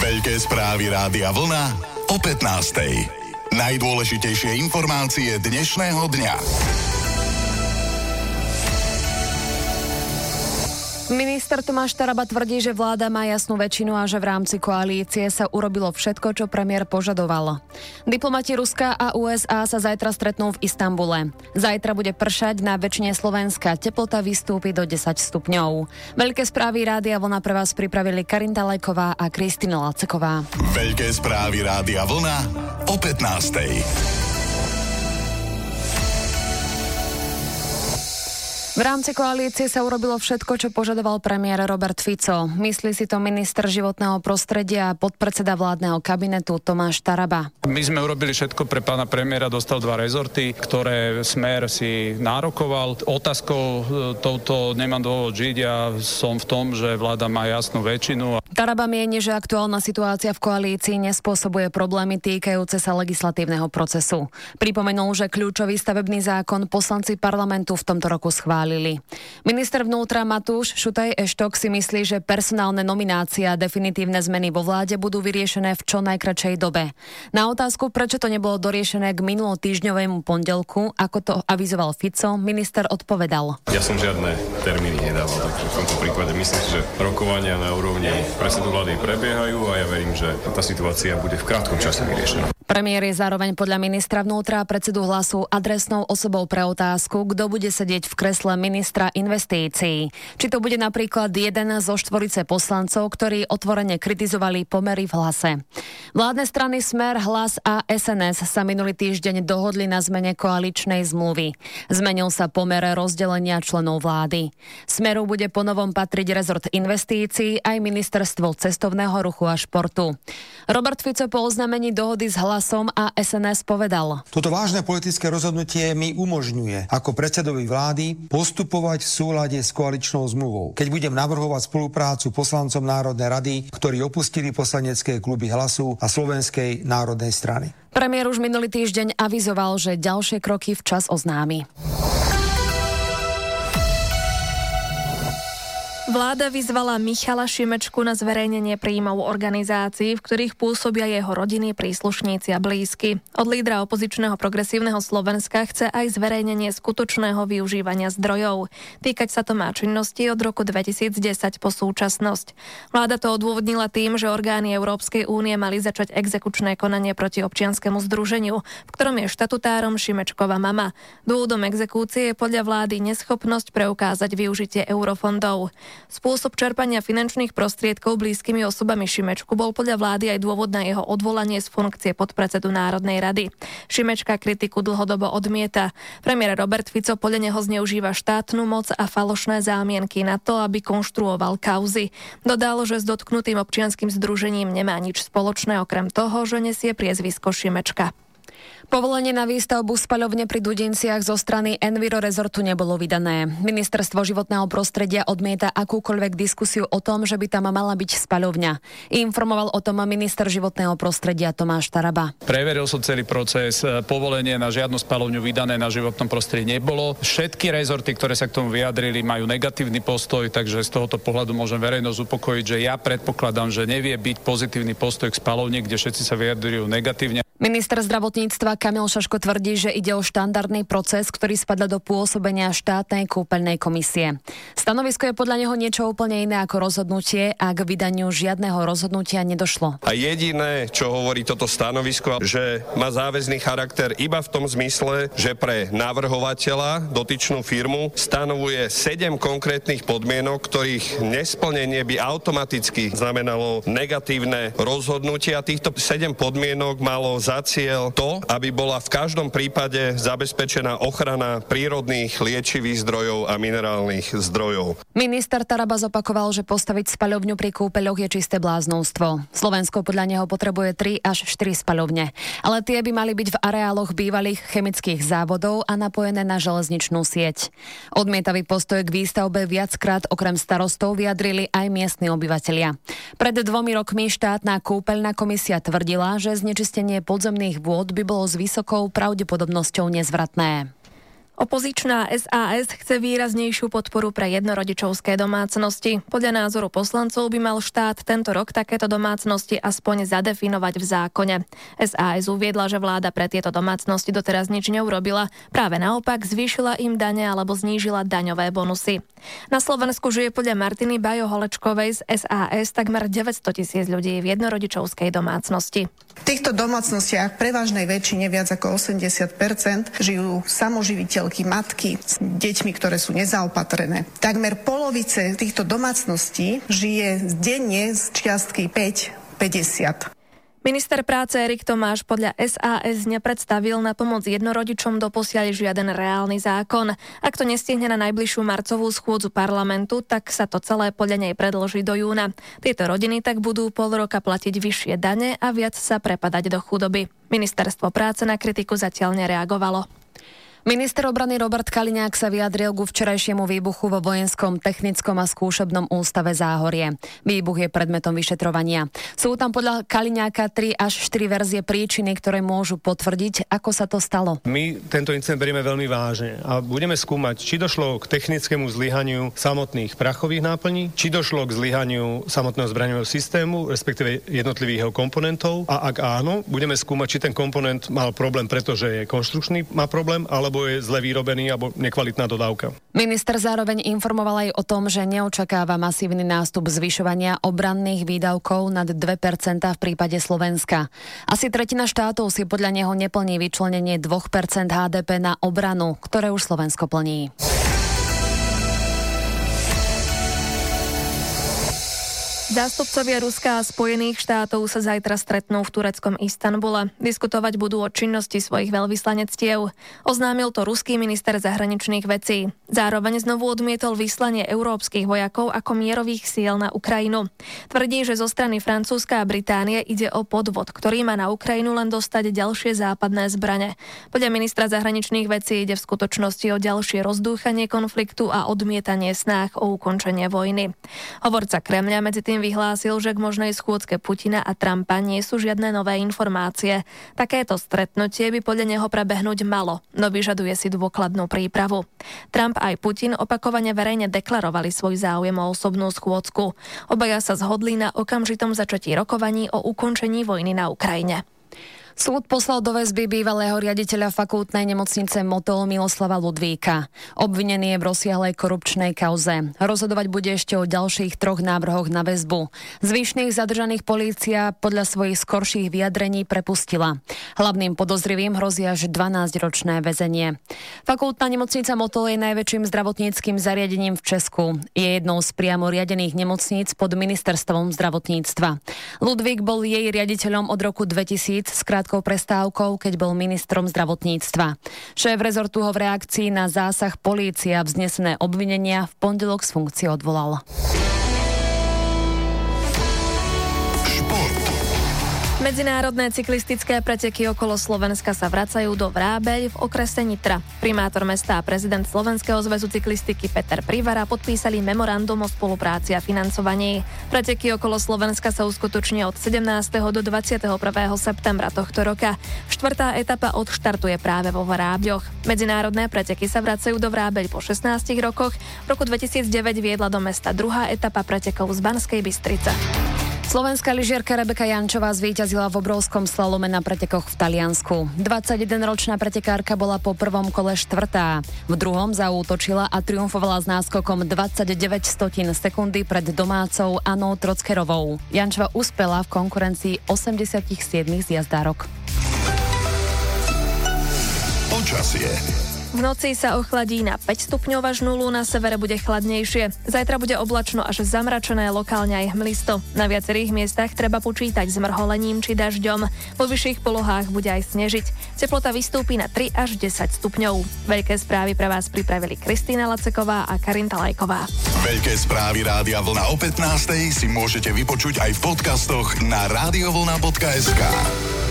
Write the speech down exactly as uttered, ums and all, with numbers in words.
Veľké správy Rádia Vlna o pätnástej. Najdôležitejšie informácie dnešného dňa. Minister Tomáš Taraba tvrdí, že vláda má jasnú väčšinu a že v rámci koalície sa urobilo všetko, čo premiér požadoval. Diplomati Ruska a ú es á sa zajtra stretnú v Istanbule. Zajtra bude pršať na väčšine Slovenska. Teplota vystúpi do desať stupňov. Veľké správy Rádia Vlna pre vás pripravili Karinta Lajková a Kristina Laceková. Veľké správy Rádia Vlna o pätnástej. V rámci koalície sa urobilo všetko, čo požadoval premiér Robert Fico. Myslí si to minister životného prostredia a podpredseda vládneho kabinetu Tomáš Taraba. My sme urobili všetko pre pána premiéra, dostal dva rezorty, ktoré Smer si nárokoval. Otázkou touto nemám dôvod žiť, ja som v tom, že vláda má jasnú väčšinu. Taraba mieni, že aktuálna situácia v koalícii nespôsobuje problémy týkajúce sa legislatívneho procesu. Pripomenul, že kľúčový stavebný zákon poslanci parlamentu v tomto roku schválili. Minister vnútra Matúš Šutaj Eštok si myslí, že personálne nominácie a definitívne zmeny vo vláde budú vyriešené v čo najkratšej dobe. Na otázku, prečo to nebolo doriešené k minulotýždňovému pondelku, ako to avizoval Fico, minister odpovedal. Ja som žiadne termíny nedával, takže v tomto prípade myslím si, že rokovania na úrovni predsedu vlády prebiehajú a ja verím, že tá situácia bude v krátkom čase vyriešená. Premiér je zároveň podľa ministra vnútra a predsedu Hlasu adresnou osobou pre otázku, kto bude sedieť v kresle ministra investícií. Či to bude napríklad jeden zo štvorice poslancov, ktorí otvorene kritizovali pomery v Hlase. Vládne strany Smer, Hlas a es en es sa minulý týždeň dohodli na zmene koaličnej zmluvy. Zmenil sa pomer rozdelenia členov vlády. Smeru bude ponovom patriť rezort investícií aj ministerstvo cestovného ruchu a športu. Robert Fico po oznámení dohody s Hlasom a es en es povedal. Toto vážne politické rozhodnutie mi umožňuje ako predsedovi vlády postupovať v súlade s koaličnou zmluvou. Keď budem navrhovať spoluprácu poslancom Národnej rady, ktorí opustili poslanecké kluby Hlasu a Slovenskej národnej strany. Premiér už minulý týždeň avizoval, že ďalšie kroky včas oznámi. Vláda vyzvala Michala Šimečku na zverejnenie príjmov organizácií, v ktorých pôsobia jeho rodiny, príslušníci a blízky. Od lídra opozičného Progresívneho Slovenska chce aj zverejnenie skutočného využívania zdrojov. Týkať sa to má činnosti od roku dvetisícdesať po súčasnosť. Vláda to odôvodnila tým, že orgány Európskej únie mali začať exekučné konanie proti občianskemu združeniu, v ktorom je štatutárom Šimečkova mama. Dôvodom exekúcie je podľa vlády neschopnosť preukázať využitie eurofondov. Spôsob čerpania finančných prostriedkov blízkymi osobami Šimečku bol podľa vlády aj dôvod na jeho odvolanie z funkcie podpredsedu Národnej rady. Šimečka kritiku dlhodobo odmieta. Premiér Robert Fico podľa neho zneužíva štátnu moc a falošné zámienky na to, aby konštruoval kauzy. Dodal, že s dotknutým občianskym združením nemá nič spoločné okrem toho, že nesie priezvisko Šimečka. Povolenie na výstavbu spaľovne pri Dudinciach zo strany Enviro rezortu nebolo vydané. Ministerstvo životného prostredia odmieta akúkoľvek diskusiu o tom, že by tam mala byť spaľovňa. Informoval o tom minister životného prostredia Tomáš Taraba. Preveril som celý proces, povolenie na žiadnu spaľovňu vydané na životnom prostredí nebolo. Všetky rezorty, ktoré sa k tomu vyjadrili, majú negatívny postoj, takže z tohoto pohľadu môžem verejnosť upokojiť, že ja predpokladám, že nevie byť pozitívny postoj k spaľovni, kde všetci sa vyjadrujú negatívne. Minister zdravotníctva Kamil Šaško tvrdí, že ide o štandardný proces, ktorý spadá do pôsobenia štátnej kúpeľnej komisie. Stanovisko je podľa neho niečo úplne iné ako rozhodnutie a k vydaniu žiadneho rozhodnutia nedošlo. A jediné, čo hovorí toto stanovisko, že má záväzný charakter iba v tom zmysle, že pre navrhovateľa dotyčnú firmu stanovuje sedem konkrétnych podmienok, ktorých nesplnenie by automaticky znamenalo negatívne rozhodnutie a týchto sedem podmienok malo za cieľ to, aby bola v každom prípade zabezpečená ochrana prírodných liečivých zdrojov a minerálnych zdrojov. Minister Taraba zopakoval, že postaviť spaľovňu pri kúpeľoch je čisté bláznovstvo. Slovensko podľa neho potrebuje tri až štyri spaľovne, ale tie by mali byť v areáloch bývalých chemických závodov a napojené na železničnú sieť. Odmietavý postoj k výstavbe viackrát okrem starostov vyjadrili aj miestni obyvatelia. Pred dvomi rokmi štátna kúpeľná komisia tvrdila, že znečistenie podzemných vôd by bolo s vysokou pravdepodobnosťou nezvratné. Opozičná es a es chce výraznejšiu podporu pre jednorodičovské domácnosti. Podľa názoru poslancov by mal štát tento rok takéto domácnosti aspoň zadefinovať v zákone. es a es uviedla, že vláda pre tieto domácnosti doteraz nič neurobila, práve naopak zvýšila im dane alebo znížila daňové bonusy. Na Slovensku žije podľa Martiny Bajo-Holečkovej z es a es takmer deväťsto tisíc ľudí v jednorodičovskej domácnosti. V týchto domácnostiach prevažnej väčšine viac ako osemdesiat percent žijú samoživiteľky, matky s deťmi, ktoré sú nezaopatrené. Takmer polovice týchto domácností žije denne z čiastky päť päťdesiat. Minister práce Erik Tomáš podľa es a es nepredstavil na pomoc jednorodičom doposiaľ žiaden reálny zákon. Ak to nestihne na najbližšiu marcovú schôdzu parlamentu, tak sa to celé podľa nej predĺží do júna. Tieto rodiny tak budú pol roka platiť vyššie dane a viac sa prepadať do chudoby. Ministerstvo práce na kritiku zatiaľ nereagovalo. Minister obrany Robert Kaliňák sa vyjadril ku včerajšiemu výbuchu vo Vojenskom technickom a skúšobnom ústave Záhorie. Výbuch je predmetom vyšetrovania. Sú tam podľa Kaliňáka tri až štyri verzie príčiny, ktoré môžu potvrdiť, ako sa to stalo. My tento incident berieme veľmi vážne a budeme skúmať, či došlo k technickému zlyhaniu samotných prachových náplní, či došlo k zlyhaniu samotného zbraňového systému, respektíve jednotlivých jeho komponentov. A ak áno, budeme skúmať, či ten komponent mal problém, pretože je konštrukčný, má problém, ale alebo je zle vyrobený, alebo nekvalitná dodávka. Minister zároveň informoval aj o tom, že neočakáva masívny nástup zvyšovania obranných výdavkov nad dve percentá v prípade Slovenska. Asi tretina štátov si podľa neho neplní vyčlenenie dva percentá há dé pé na obranu, ktoré už Slovensko plní. Zástupcovia Ruska a Spojených štátov sa zajtra stretnú v tureckom Istanbule. Diskutovať budú o činnosti svojich veľvyslanectiev. Oznámil to ruský minister zahraničných vecí. Zároveň znovu odmietol vyslanie európskych vojakov ako mierových síl na Ukrajinu. Tvrdí, že zo strany Francúzska a Británie ide o podvod, ktorý má na Ukrajinu len dostať ďalšie západné zbrane. Podľa ministra zahraničných vecí ide v skutočnosti o ďalšie rozdúchanie konfliktu a odmietanie snách o ukončenie vojny. Hovorca Kremľa medzi tým vyhlásil, že k možnej schôdzke Putina a Trumpa nie sú žiadne nové informácie. Takéto stretnutie by podľa neho prebehnúť malo, no vyžaduje si dôkladnú prípravu. Trump aj Putin opakovane verejne deklarovali svoj záujem o osobnú schôdzku. Obaja sa zhodli na okamžitom začatí rokovaní o ukončení vojny na Ukrajine. Súd poslal do väzby bývalého riaditeľa fakultnej nemocnice Motol Miloslava Ludvíka. Obvinený je v rozsiahlej korupčnej kauze. Rozhodovať bude ešte o ďalších troch návrhoch na väzbu. Zvyšných zadržaných polícia podľa svojich skorších vyjadrení prepustila. Hlavným podozrivým hrozí až dvanásťročné väzenie. Fakultná nemocnica Motol je najväčším zdravotníckym zariadením v Česku. Je jednou z priamo riadených nemocníc pod ministerstvom zdravotníctva. Ludvík bol jej riaditeľom od roku dvetisíc s krátkou prestávkou, keď bol ministrom zdravotníctva. Šéf rezortu ho v reakcii na zásah polície a vznesené obvinenia v pondelok z funkcie odvolal. Medzinárodné cyklistické preteky okolo Slovenska sa vracajú do Vrábeľ v okrese Nitra. Primátor mesta a prezident Slovenského zväzu cyklistiky Peter Privara podpísali memorandum o spolupráci a financovaní. Preteky okolo Slovenska sa uskutočnia od sedemnásteho do dvadsiateho prvého septembra tohto roka. Štvrtá etapa odštartuje práve vo Vrábľoch. Medzinárodné preteky sa vracajú do Vrábeľ po šestnástich rokoch. V roku dvetisícdeväť viedla do mesta druhá etapa pretekov z Banskej Bystrice. Slovenská lyžiarka Rebeka Jančová zvíťazila v obrovskom slalome na pretekoch v Taliansku. dvadsaťjedenročná pretekárka bola po prvom kole štvrtá. V druhom zaútočila a triumfovala s náskokom dvadsaťdeväť stotín sekundy pred domácou Anou Trockerovou. Jančová uspela v konkurencii osemdesiatsedem jazdárok. Počasie. V noci sa ochladí na päť stupňov až nulu, na severe bude chladnejšie. Zajtra bude oblačno až zamračené, lokálne aj hmlisto. Na viacerých miestach treba počítať s mrholením či dažďom. Vo vyšších polohách bude aj snežiť. Teplota vystúpi na tri až desať stupňov. Veľké správy pre vás pripravili Kristýna Laceková a Karinta Lajková. Veľké správy Rádia Vlna o pätnástej si môžete vypočuť aj v podcastoch na radiovlna bodka es ká.